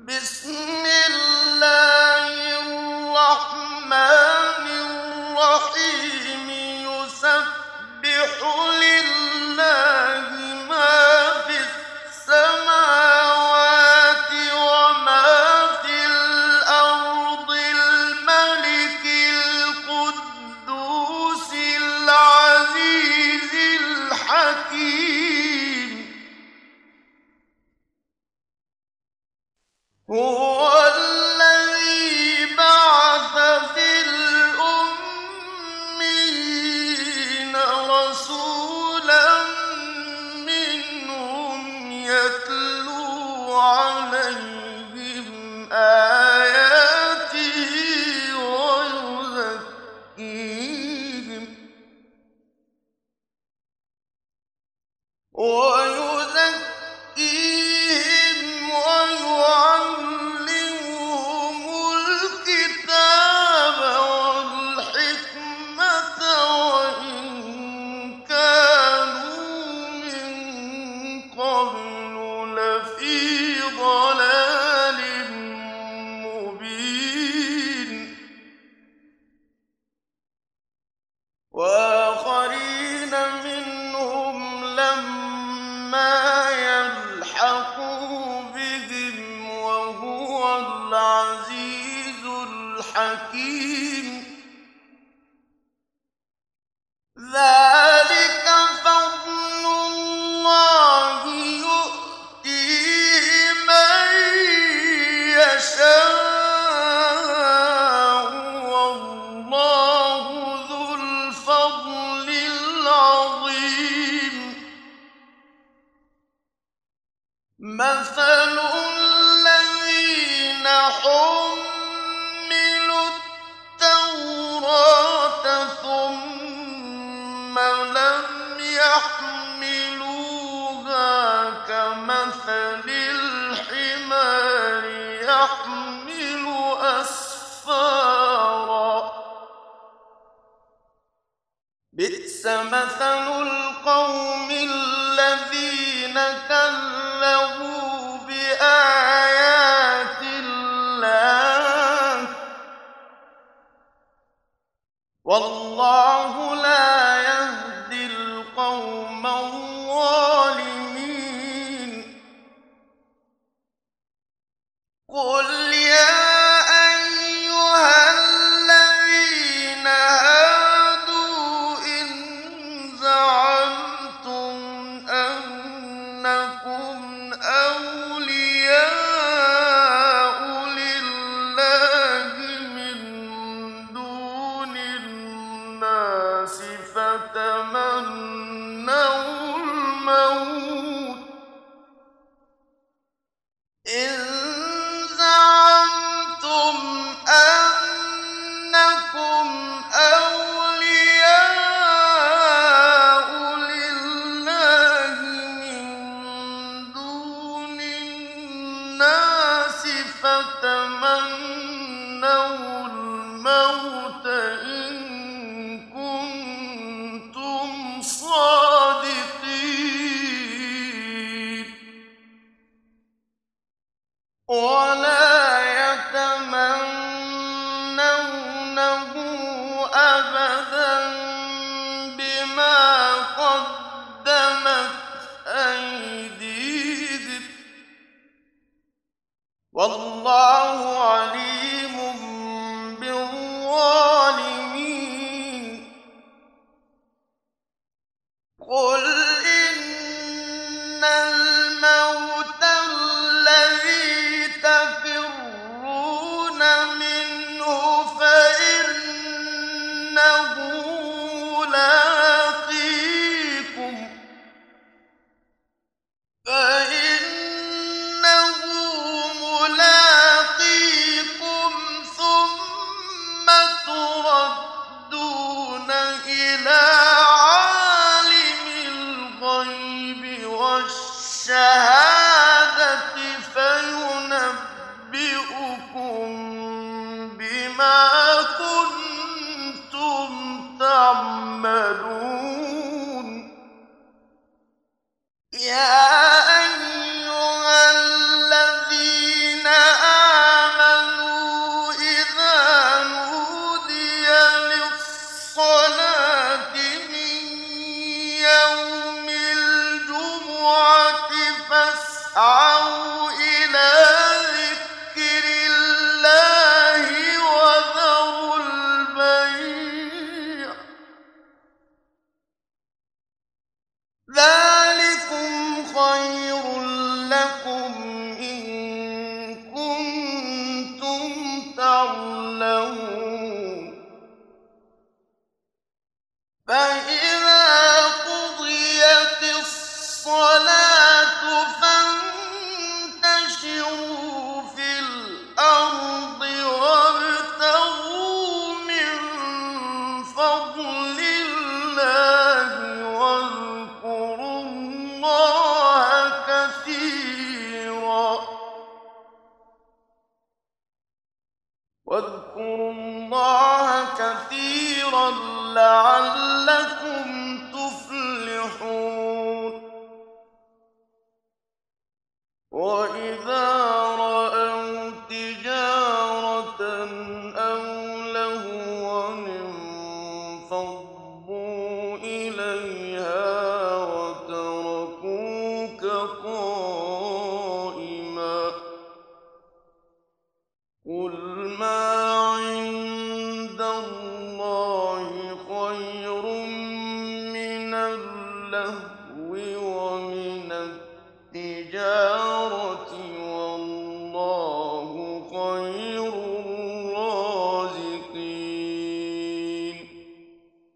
بسم الله الرحمن الرحيم يسبح لله ما في السماوات وما في الأرض الملك القدوس العزيز الحكيم هو الذي بعث في الأميين رسولا منهم يتلو عليهم آياته ويزكيهم ويعلمهم الكتاب والحكمة وإن كانوا من قبل لفي ضلال مبين وآخرين منهم لما يلحقوا بهم وهو العزيز الحكيم ذلك فضل الله يؤتيه من يشاء والله ذو الفضل العظيم مثل الذين حملوا التوراة ثم لم يحملوها كمثل الحمار يحمل أسفارا بئس مثل القوم الذين كذبوا بآيات الله والله لا يهدي القوم الظالمين قل يا أيها الذين هادوا إن زعمتم أنكم أولياء لله من دون الناس فتمنوا الموت إن زعمتم أنكم أولياء لله من دون الناس فتمنوا الموت إن كنتم صادقين ولا يتمنونه أبدا بما قدمت أيديهم والله عليم بالظالمين قل إن الموت الذي تفرون منه فإنه ملاقيكم واذكروا الله كثيرا لعلكم تفلحون وإذا رأوا تجارة أو لهوا انفضوا إليها وتركوك قائما قل ما عند الله خير من اللهو ومن التجارة